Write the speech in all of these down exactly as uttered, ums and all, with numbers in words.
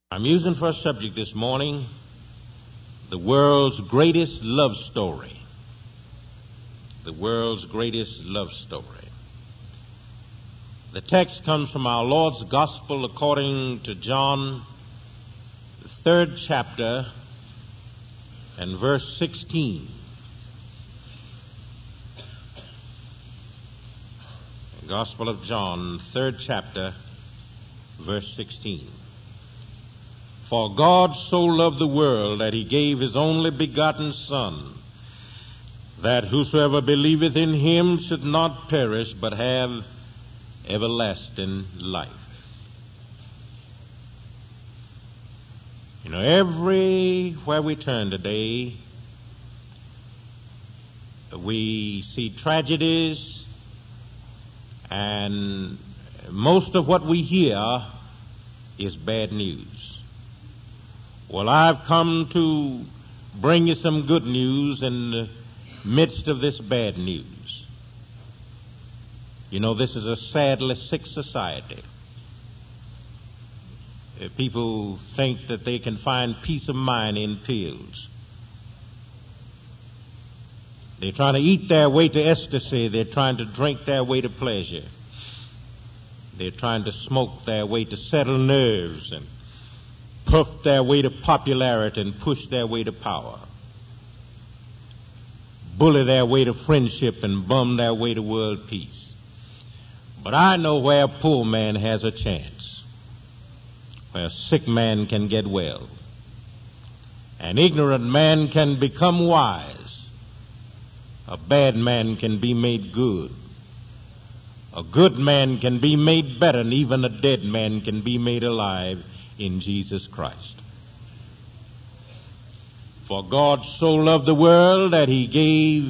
I'm using for a subject this morning the world's greatest love story. The world's greatest love story. The text comes from our Lord's Gospel according to John, the third chapter, and verse sixteen. The Gospel of John, third chapter, verse sixteen. For God so loved the world that he gave his only begotten Son, that whosoever believeth in him should not perish, but have everlasting life. You know, everywhere we turn today, we see tragedies, and most of what we hear is bad news. Well, I've come to bring you some good news in the midst of this bad news. You know, this is a sadly sick society. Uh, People think that they can find peace of mind in pills. They're trying to eat their way to ecstasy. They're trying to drink their way to pleasure. They're trying to smoke their way to settle nerves and puff their way to popularity and push their way to power. Bully their way to friendship and bum their way to world peace. But I know where a poor man has a chance, where a sick man can get well, an ignorant man can become wise, a bad man can be made good, a good man can be made better, and even a dead man can be made alive in Jesus Christ. For God so loved the world that he gave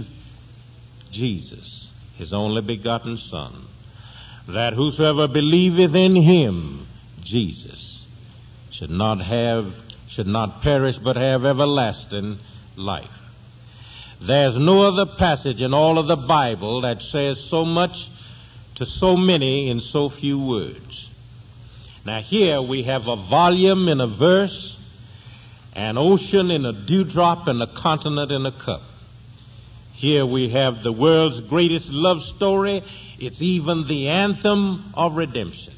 Jesus, his only begotten Son, that whosoever believeth in him, Jesus, should not have, should not perish, but have everlasting life. There's no other passage in all of the Bible that says so much to so many in so few words. Now here we have a volume in a verse, an ocean in a dewdrop, and a continent in a cup. Here we have the world's greatest love story. It's even the anthem of redemption.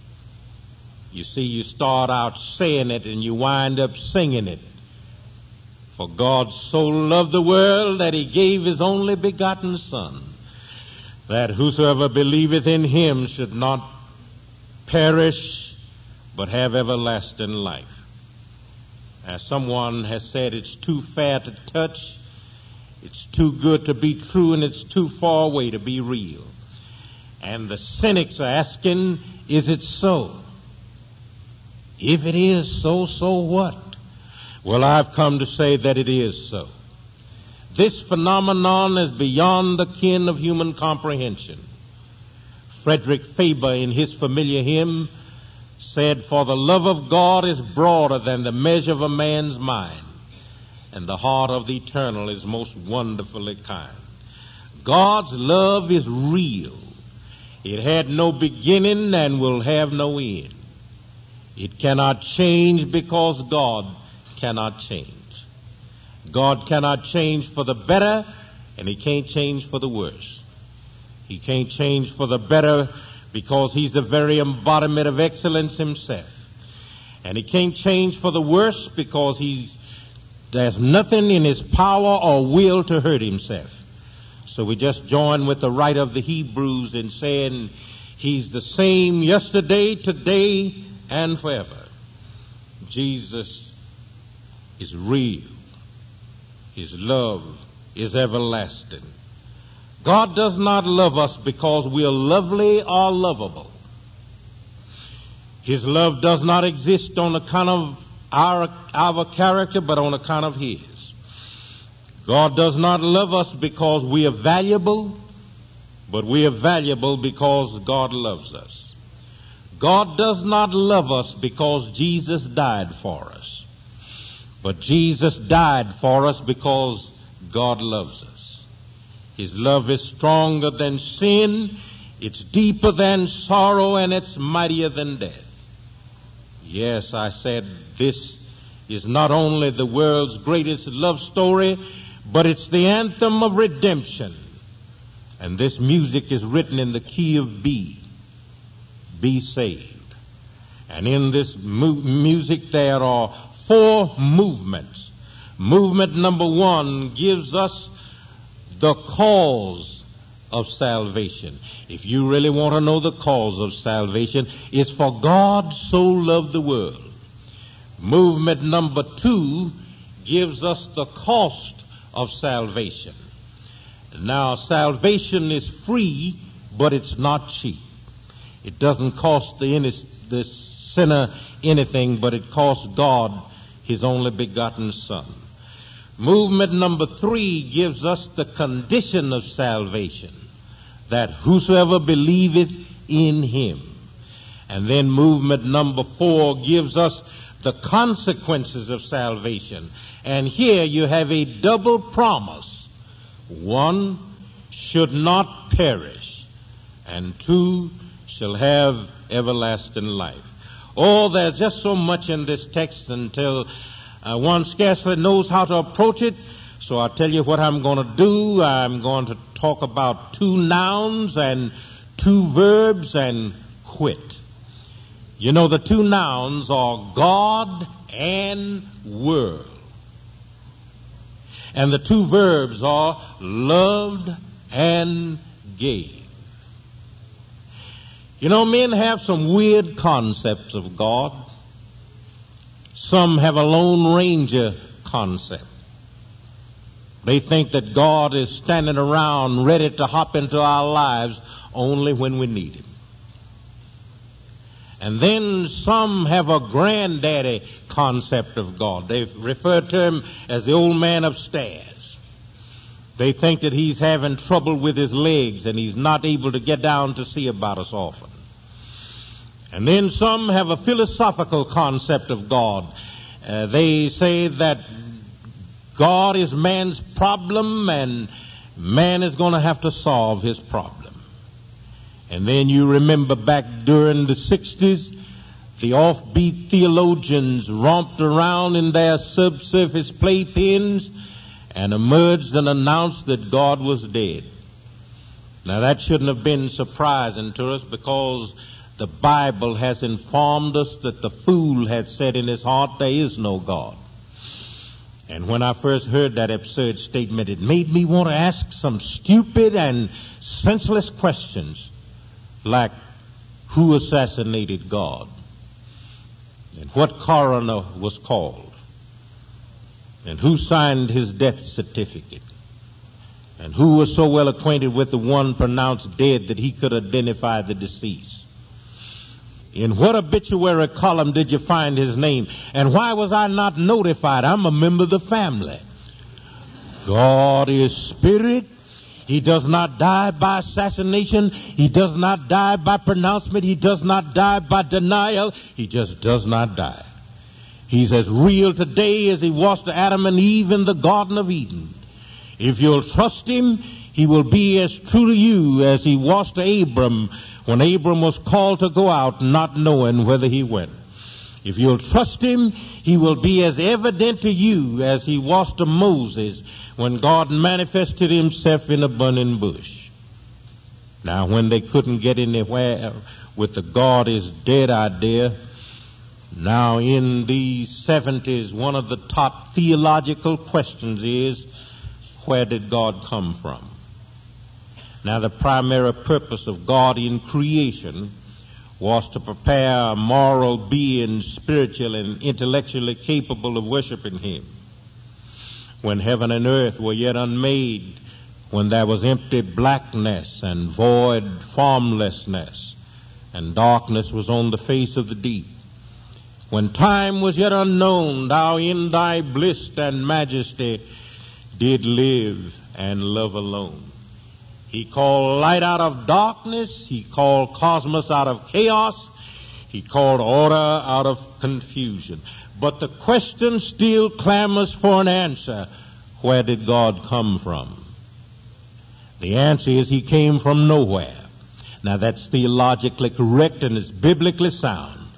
You see, you start out saying it and you wind up singing it. For God so loved the world that he gave his only begotten Son, that whosoever believeth in him should not perish, but have everlasting life. As someone has said, it's too fair to touch, it's too good to be true, and it's too far away to be real. And the cynics are asking, is it so? If it is so, so what? Well, I've come to say that it is so. This phenomenon is beyond the ken of human comprehension. Frederick Faber, in his familiar hymn, said, for the love of God is broader than the measure of a man's mind, and the heart of the eternal is most wonderfully kind. God's love is real. It had no beginning and will have no end. It cannot change because God cannot change. God cannot change for the better, and he can't change for the worse. He can't change for the better because he's the very embodiment of excellence himself. And he can't change for the worse because he's, there's nothing in his power or will to hurt himself. So we just join with the writer of the Hebrews in saying he's the same yesterday, today, and forever. Jesus is real. His love is everlasting. God does not love us because we are lovely or lovable. His love does not exist on account of our, our character, but on account of his. God does not love us because we are valuable, but we are valuable because God loves us. God does not love us because Jesus died for us, but Jesus died for us because God loves us. His love is stronger than sin, it's deeper than sorrow, and it's mightier than death. Yes, I said this is not only the world's greatest love story, but it's the anthem of redemption. And this music is written in the key of B. Be saved. And in this mu- music there are four movements. Movement number one gives us the cause of salvation. If you really want to know the cause of salvation, it's for God so loved the world. Movement number two gives us the cost of salvation. Now, salvation is free, but it's not cheap. It doesn't cost the, the sinner anything, but it costs God his only begotten Son. Movement number three gives us the condition of salvation, that whosoever believeth in him. And then movement number four gives us the consequences of salvation. And here you have a double promise. One, should not perish, and two, shall have everlasting life. Oh, there's just so much in this text until uh, one scarcely knows how to approach it. So I'll tell you what I'm going to do. I'm going to talk about two nouns and two verbs and quit. You know, the two nouns are God and world. And the two verbs are loved and gave. You know, men have some weird concepts of God. Some have a Lone Ranger concept. They think that God is standing around ready to hop into our lives only when we need him. And then some have a granddaddy concept of God. They refer to him as the old man upstairs. They think that he's having trouble with his legs and he's not able to get down to see about us often. And then some have a philosophical concept of God. Uh, they say that God is man's problem and man is going to have to solve his problem. And then you remember back during the sixties, the offbeat theologians romped around in their subsurface playpens and emerged and announced that God was dead. Now that shouldn't have been surprising to us, because the Bible has informed us that the fool had said in his heart, there is no God. And when I first heard that absurd statement, it made me want to ask some stupid and senseless questions, like who assassinated God? And what coroner was called? And who signed his death certificate? And who was so well acquainted with the one pronounced dead that he could identify the deceased? In what obituary column did you find his name? And why was I not notified? I'm a member of the family. God is spirit. He does not die by assassination. He does not die by pronouncement. He does not die by denial. He just does not die. He's as real today as he was to Adam and Eve in the Garden of Eden. If you'll trust him, he will be as true to you as he was to Abram when Abram was called to go out not knowing whither he went. If you'll trust him, he will be as evident to you as he was to Moses when God manifested himself in a burning bush. Now, when they couldn't get anywhere with the God is dead idea, now in these seventies, one of the top theological questions is, where did God come from? Now, the primary purpose of God in creation was to prepare a moral being, spiritual and intellectually capable of worshiping him. When heaven and earth were yet unmade, when there was empty blackness and void formlessness, and darkness was on the face of the deep, when time was yet unknown, thou in thy bliss and majesty did live and love alone. He called light out of darkness. He called cosmos out of chaos. He called order out of confusion. But the question still clamors for an answer. Where did God come from? The answer is he came from nowhere. Now that's theologically correct and it's biblically sound.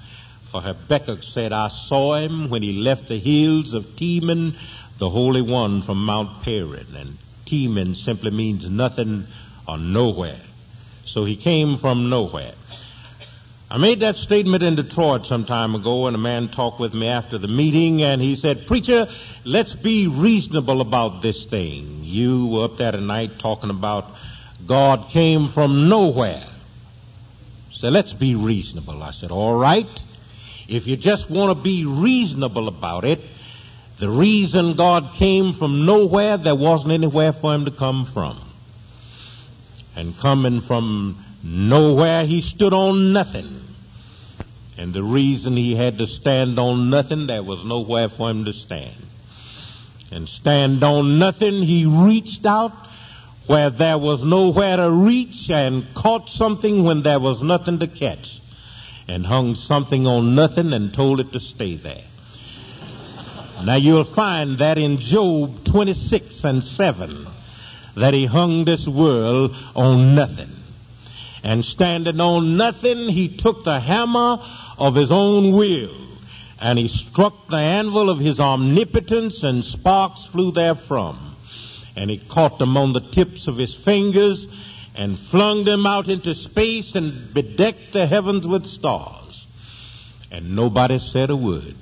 For Habakkuk said, I saw him when he left the hills of Teman, the Holy One from Mount Paran. And Teman simply means nothing or nowhere. So he came from nowhere. I made that statement in Detroit some time ago, and a man talked with me after the meeting, and he said, Preacher, let's be reasonable about this thing. You were up there tonight talking about God came from nowhere. So let's be reasonable. I said, all right. If you just want to be reasonable about it, the reason God came from nowhere, there wasn't anywhere for him to come from. And coming from nowhere, he stood on nothing. And the reason he had to stand on nothing, there was nowhere for him to stand. And stand on nothing, he reached out where there was nowhere to reach and caught something when there was nothing to catch. And hung something on nothing and told it to stay there. Now you'll find that in Job twenty-six and seven, that he hung this world on nothing. And standing on nothing, he took the hammer of his own will, and he struck the anvil of his omnipotence, and sparks flew therefrom. And he caught them on the tips of his fingers, and flung them out into space, and bedecked the heavens with stars. And nobody said a word.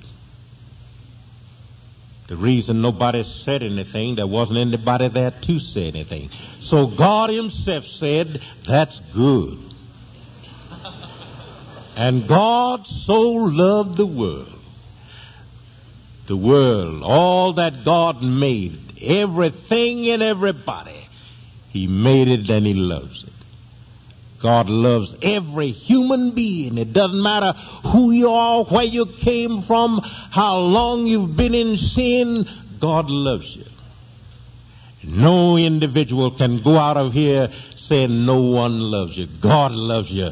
The reason nobody said anything, there wasn't anybody there to say anything. So God himself said, that's good. And God so loved the world. The world, all that God made, everything and everybody, he made it and he loves it. God loves every human being. It doesn't matter who you are, where you came from, how long you've been in sin. God loves you. No individual can go out of here saying no one loves you. God loves you.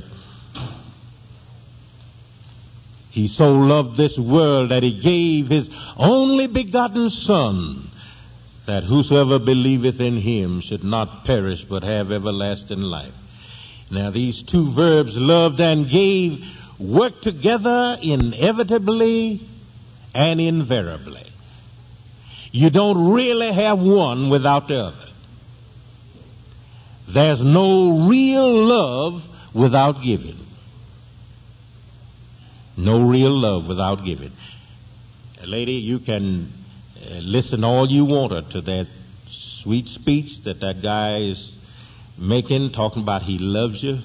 He so loved this world that he gave his only begotten Son, that whosoever believeth in him should not perish but have everlasting life. Now these two verbs, loved and gave, work together inevitably and invariably. You don't really have one without the other. There's no real love without giving. No real love without giving. Lady, you can uh, listen all you want to that sweet speech that that guy is making, talking about he loves you.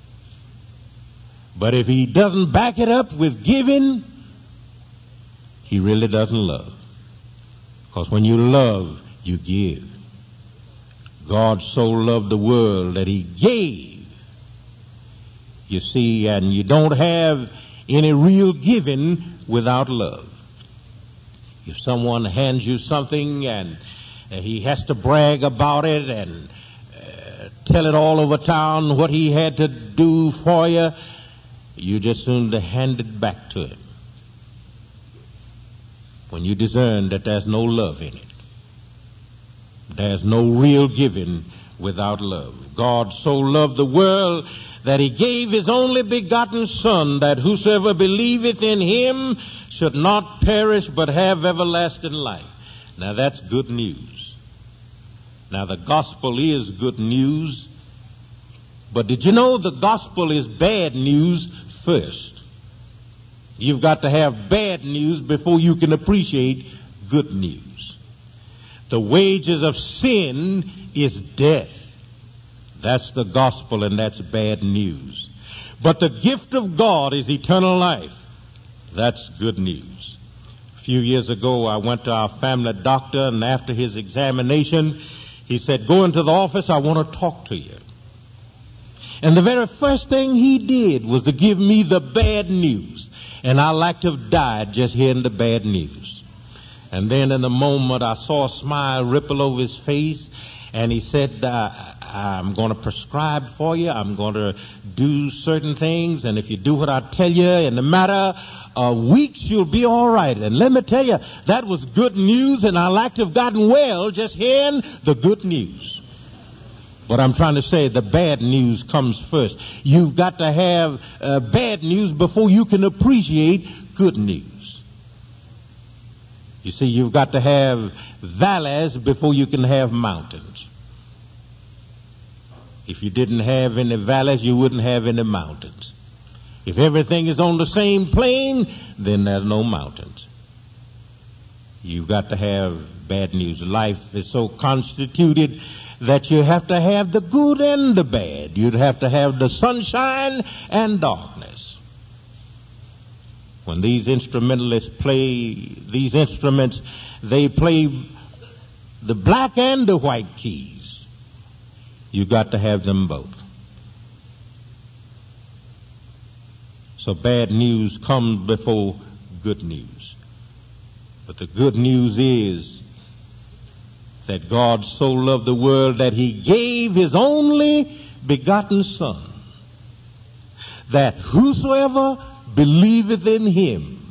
But if he doesn't back it up with giving, he really doesn't love. Because when you love, you give. God so loved the world that he gave. You see, and you don't have any real giving without love. If someone hands you something and he has to brag about it and tell it all over town what he had to do for you, you just soon to hand it back to him. When you discern that there's no love in it. There's no real giving without love. God so loved the world that he gave his only begotten Son, that whosoever believeth in him should not perish but have everlasting life. Now that's good news. Now the gospel is good news, but did you know the gospel is bad news first? You've got to have bad news before you can appreciate good news. The wages of sin is death. That's the gospel, and that's bad news. But the gift of God is eternal life. That's good news. A few years ago, I went to our family doctor, and after his examination, he said, go into the office, I want to talk to you. And the very first thing he did was to give me the bad news. And I like to have died just hearing the bad news. And then in the moment, I saw a smile ripple over his face, and he said, uh, I'm going to prescribe for you. I'm going to do certain things. And if you do what I tell you, in a matter of weeks, you'll be all right. And let me tell you, that was good news. And I like to have gotten well just hearing the good news. But I'm trying to say the bad news comes first. You've got to have uh, bad news before you can appreciate good news. You see, you've got to have valleys before you can have mountains. If you didn't have any valleys, you wouldn't have any mountains. If everything is on the same plane, then there's no mountains. You've got to have bad news. Life is so constituted that you have to have the good and the bad. You'd have to have the sunshine and darkness. When these instrumentalists play these instruments, they play the black and the white keys. You've got to have them both. So bad news comes before good news. But the good news is that God so loved the world that he gave his only begotten Son, that whosoever believeth in him,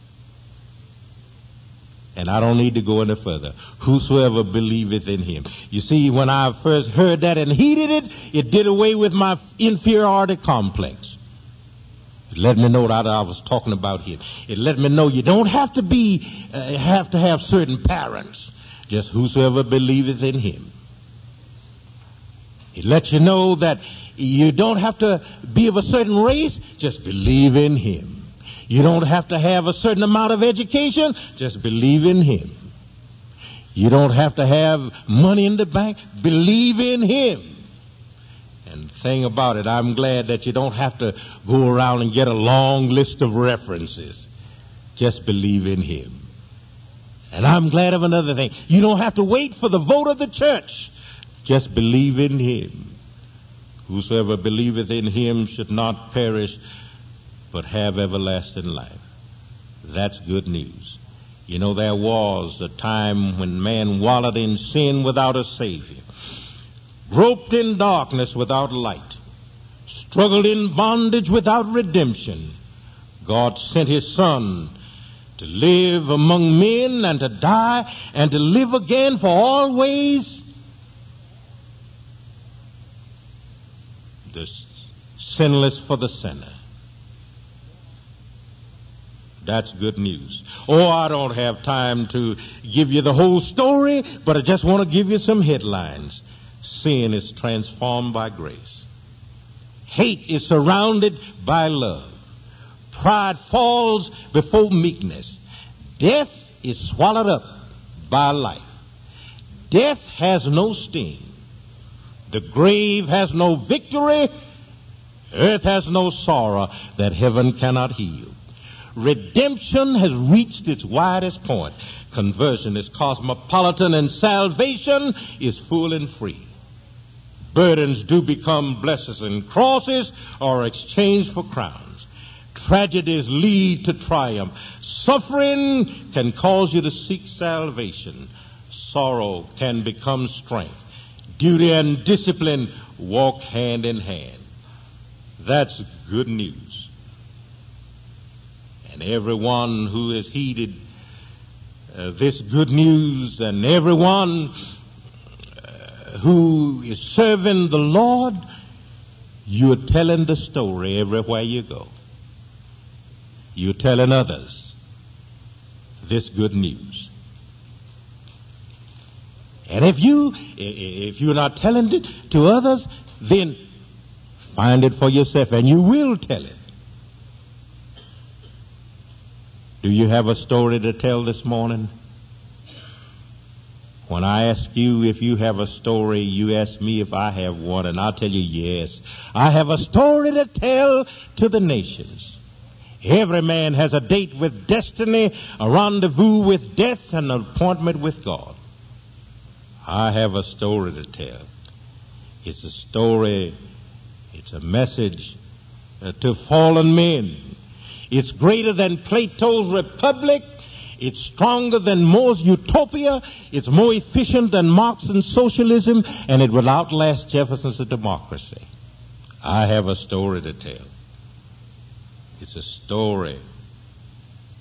and I don't need to go any further, whosoever believeth in him. You see, when I first heard that and heeded it, it did away with my inferiority complex. It let me know that I was talking about him. It let me know you don't have to be, uh, have to have certain parents. Just whosoever believeth in him. It lets you know that you don't have to be of a certain race. Just believe in him. You don't have to have a certain amount of education. Just believe in him. You don't have to have money in the bank. Believe in him. And the thing about it, I'm glad that you don't have to go around and get a long list of references. Just believe in him. And I'm glad of another thing. You don't have to wait for the vote of the church. Just believe in him. Whosoever believeth in him should not perish, but have everlasting life. That's good news. You know, there was a time when man wallowed in sin without a Savior, groped in darkness without light, struggled in bondage without redemption. God sent his Son to live among men and to die and to live again for always. The sinless for the sinner. That's good news. Oh, I don't have time to give you the whole story, but I just want to give you some headlines. Sin is transformed by grace. Hate is surrounded by love. Pride falls before meekness. Death is swallowed up by life. Death has no sting. The grave has no victory. Earth has no sorrow that heaven cannot heal. Redemption has reached its widest point. Conversion is cosmopolitan and salvation is full and free. Burdens do become blessings and crosses are exchanged for crowns. Tragedies lead to triumph. Suffering can cause you to seek salvation. Sorrow can become strength. Duty and discipline walk hand in hand. That's good news. And everyone who has heeded uh, this good news and everyone uh, who is serving the Lord, you're telling the story everywhere you go. You're telling others this good news. And if you, if you're not telling it to others, then find it for yourself and you will tell it. Do you have a story to tell this morning? When I ask you if you have a story, you ask me if I have one, and I'll tell you yes. I have a story to tell to the nations. Every man has a date with destiny, a rendezvous with death, and an appointment with God. I have a story to tell. It's a story, it's a message uh, to fallen men. It's greater than Plato's Republic. It's stronger than More's Utopia. It's more efficient than Marx's socialism, and it will outlast Jefferson's democracy. I have a story to tell. It's a story.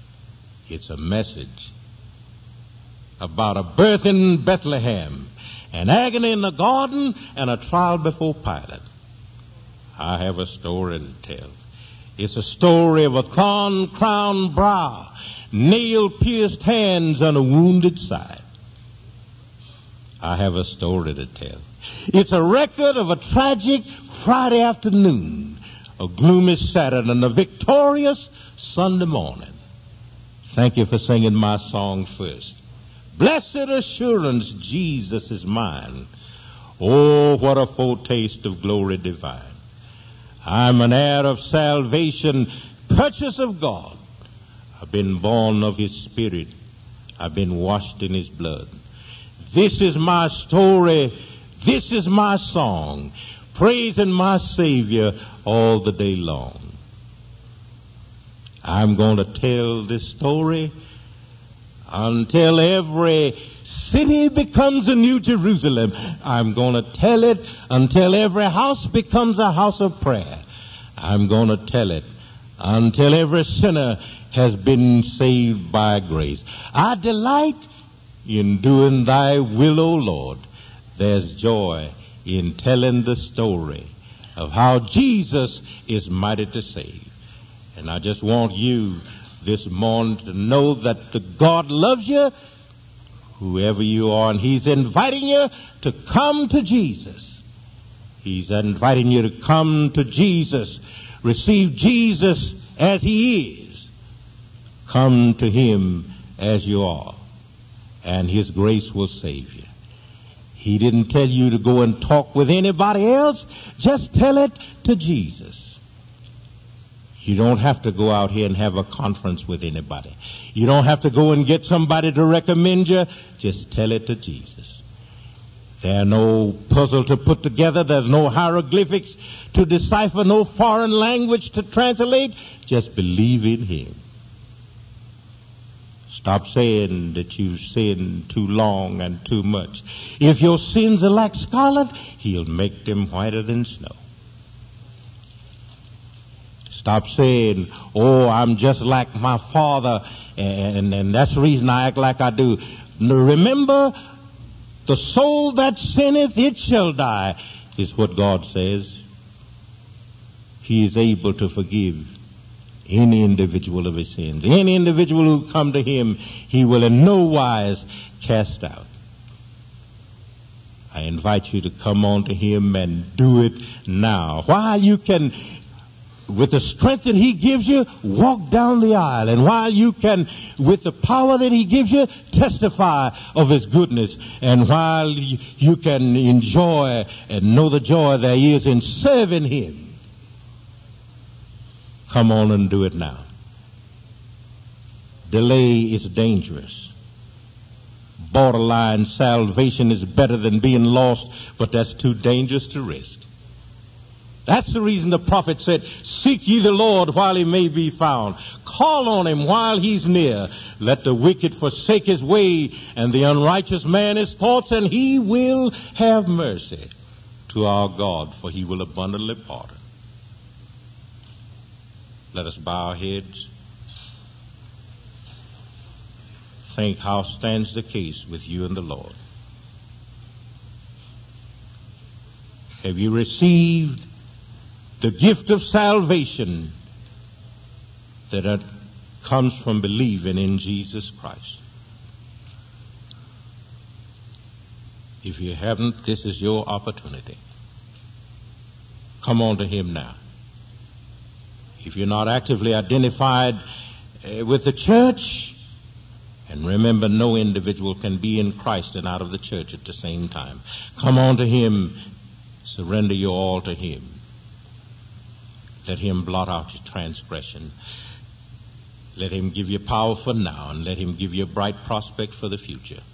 It's a message about a birth in Bethlehem an agony in the garden, and a trial before Pilate. I have a story to tell. It's a story of a thorn-crowned brow, nail-pierced hands, and a wounded side. I have a story to tell. It's a record of a tragic Friday afternoon, a gloomy Saturday, and a victorious Sunday morning. Thank you for singing my song first. Blessed assurance, Jesus is mine. Oh, what a foretaste of glory divine. I'm an heir of salvation, purchase of God. I've been born of His Spirit. I've been washed in His blood. This is my story. This is my song, praising my Savior all the day long. I'm going to tell this story until every city becomes a new Jerusalem. I'm going to tell it until every house becomes a house of prayer. I'm going to tell it until every sinner has been saved by grace. I delight in doing thy will, O Lord. There's joy in telling the story of how Jesus is mighty to save. And I just want you this morning to know that the God loves you, whoever you are, and He's inviting you to come to Jesus. He's inviting you to come to Jesus. Receive Jesus as He is. Come to Him as you are, and His grace will save you. He didn't tell you to go and talk with anybody else. Just tell it to Jesus. You don't have to go out here and have a conference with anybody. You don't have to go and get somebody to recommend you. Just tell it to Jesus. There's no puzzle to put together. There's no hieroglyphics to decipher, no foreign language to translate. Just believe in Him. Stop saying that you've sinned too long and too much. If your sins are like scarlet, He'll make them whiter than snow. Stop saying, oh, I'm just like my father, and, and that's the reason I act like I do. Remember, the soul that sinneth, it shall die, is what God says. He is able to forgive any individual of his sins. Any individual who come to Him, He will in no wise cast out. I invite you to come on to Him and do it now. While you can, with the strength that He gives you, walk down the aisle. And while you can, with the power that He gives you, testify of His goodness. And while you can enjoy and know the joy there is in serving Him, come on and do it now. Delay is dangerous. Borderline salvation is better than being lost, but that's too dangerous to risk. That's the reason the prophet said, seek ye the Lord while He may be found. Call on Him while He's near. Let the wicked forsake his way, and the unrighteous man his thoughts, and He will have mercy to our God, for He will abundantly pardon. Let us bow our heads. Think how stands the case with you and the Lord. Have you received the gift of salvation that comes from believing in Jesus Christ? If you haven't, this is your opportunity. Come on to Him now. If you're not actively identified uh, with the church, and remember, no individual can be in Christ and out of the church at the same time. Come on to Him. Surrender your all to Him. Let Him blot out your transgression. Let Him give you power for now, and let Him give you a bright prospect for the future.